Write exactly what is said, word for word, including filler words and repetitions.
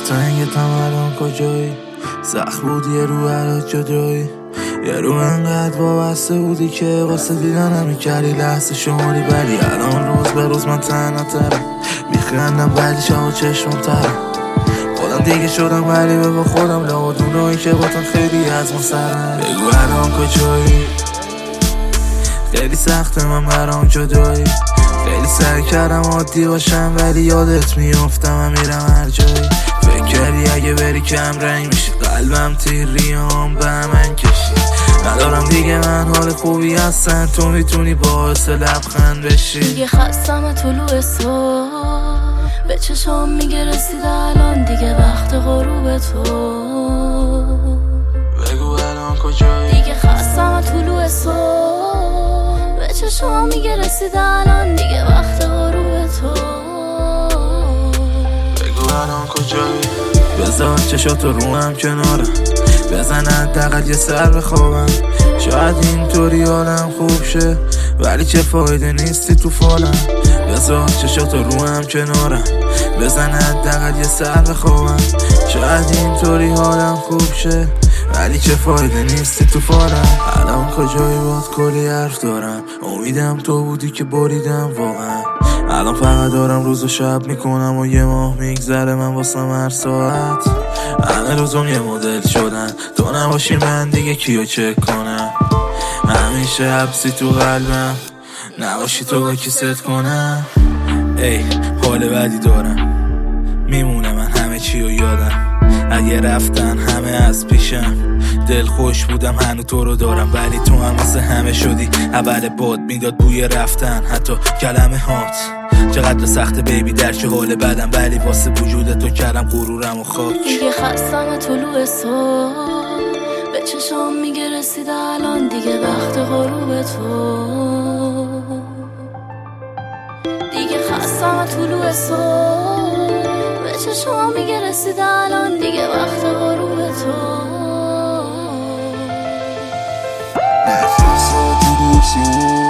دلتنگت هم الان کجایی؟ سخت بود یه رو برات جدایی، یه رو انقدر وابسته بودی که واسه دیدن نمیکردی لحظه شماری، ولی الان روز به روز من تنها ترم، میخندم ولی شب و چشمم ترم، خودم دیگه شدم غریبه با خودم، لابدونایی که باتن خیلی از ما سرم. بگو الان کجایی؟ خیلی سخته من برام جدایی، خیلی سعی کردم عادی باشم ولی یادت میافتم و میرم هر جایی. فکر کردی اگه بری کم رنگ میشی، قلبم تیریام به من کشی، ندارم دیگه من حال خوبی هستن، تو میتونی باعث لبخند بشی. دیگه خستم طلوع صبح، به چشم میگه رسیده الان دیگه وقت غروب تو. بگو الان کجایی؟ دیگه خستم طلوع صبح، به چشم میگه رسیده الان دیگه وقت غروب تو. بگو الان کجایی؟ بذار چشاتو رو هم کنارم، بزن حداقل یه سر بخوابم، شاید اینطوری حالم خوب شه ولی چه فایده نیستی تو فالم. بذار چشاتو رو هم کنارم، بزن حداقل یه سر بخوابم، شاید اینطوری حالم خوب شه ولی چه فایده نیستی تو فالم. الان کجایی؟ باید کلی حرف دارم، امیدم تو بودی که بریدم واقعا، الان فقط دارم روز و شب میکنم و یه ماه میگذره من واسم هر ساعت، همه روزم یه مدل شدن، تو نباشی من دیگه کیو چک کنم، همیشه حبسی تو قلبم، نباشی تو با کی ست کنم. ای حال بدی دارم، میمونه من همه چیو یادم، اگه رفتن همه از پیشم، دل خوش بودم هنو تو رو دارم، ولی تو هم مثل همه شدی اول باد میداد بوی رفتن، حتی کلمه هات چقدر سخته بیبی در چه حال بدم، ولی واسه وجود تو کردم غرورم و خاک. دیگه خستم طلوع صبح، به چشم میگه رسیده الان دیگه وقت غروب تو. دیگه خستم طلوع صبح، به چشم میگه رسیده الان دیگه وقت غروب تو. نخواست طلوع صبح